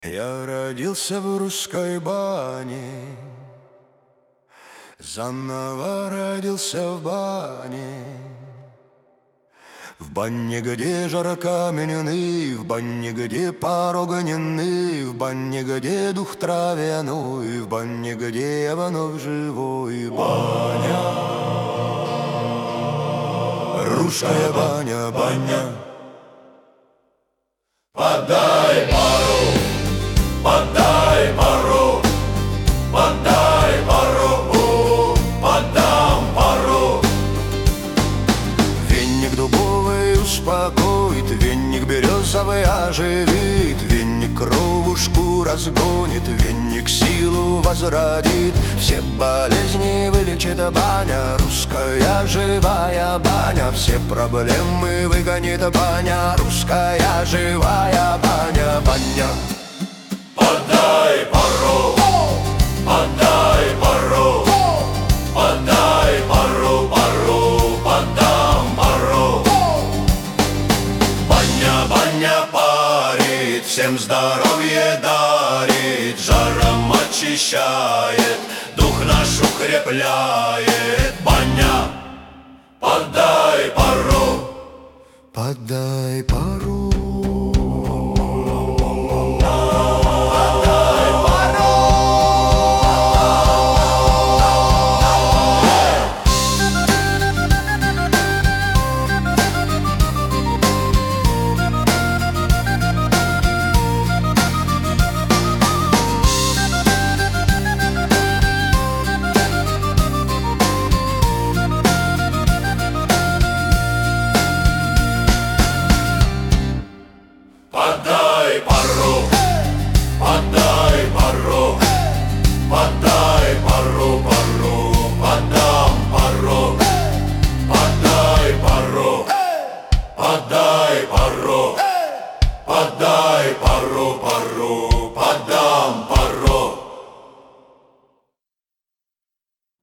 Я родился в русской бане, заново родился в бане. В бане, где жар каменный, в бане, где пар огненный, в бане, где дух травяной, в бане, где я вновь живой. Баня, русская баня, баня. Подай пару, подай пару, подай пару, подам пару. Веник дубовый успокоит, веник березовый оживит, веник кровушку разгонит, веник силу возродит, все болезни вылечит баня, русская живая баня, все проблемы выгонит баня, русская живая баня, баня. Подай пару, подай пару, подай пару, пару, подам пару. Баня, баня парит, всем здоровье дарит, жаром очищает, дух наш укрепляет. Баня, подай пару, подай пару.